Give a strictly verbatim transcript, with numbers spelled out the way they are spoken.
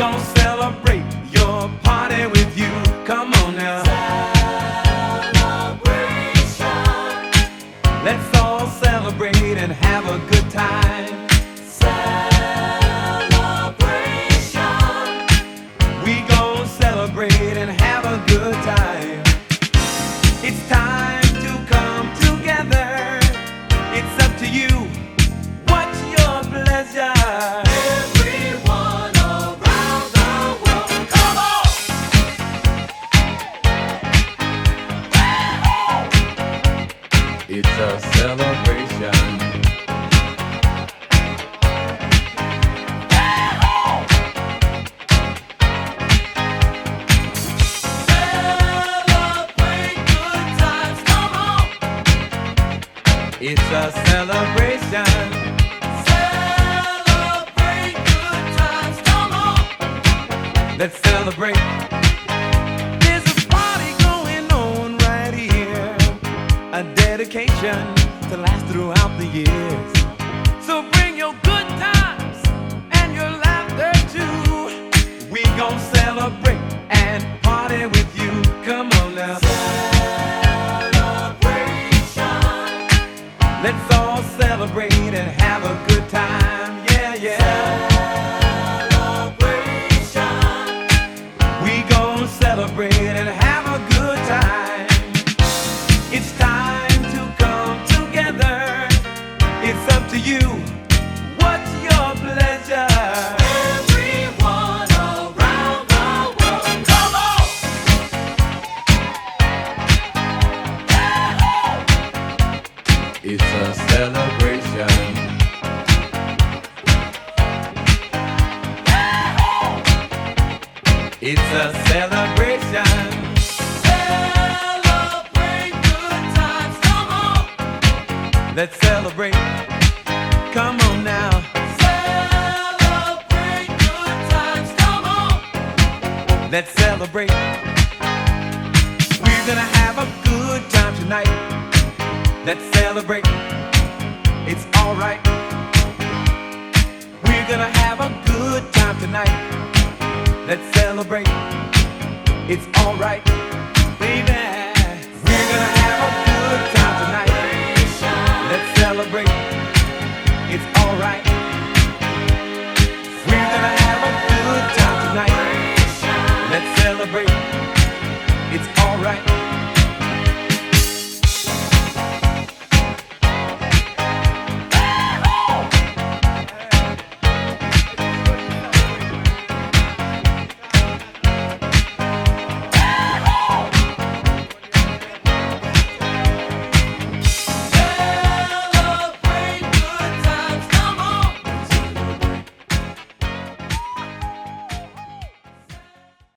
gon' celebrate your party with you. Come on now. Celebration. Let's all celebrate and have a good time. Celebration. We gon' celebrate and have a good time. It's time to come together. It's up to you. What's your pleasure? Everyone around the world, come on! It's a celebration. Celebrate good times, come on! It's a celebration. Celebrate good times, come on! Let's celebrate. There's a party going on right here, a dedication to last throughout the years. So bring your good times and your laughter too. We gon' celebrate and party with you. Come on now. Celebration. Let's all celebrate and have a good time. Yeah, yeah. Celebration. We gon' celebrate and have a good time. It's time to come together. It's up to you. What's your pleasure? Everyone around the world, come on! It's a celebration. It's a celebration. Celebrate good times, come on! Let's celebrate. Come on now. Celebrate good times, come on! Let's celebrate. We're gonna have a good time tonight. Let's celebrate. It's alright. We're gonna have a good time tonight. Let's celebrate. It's alright.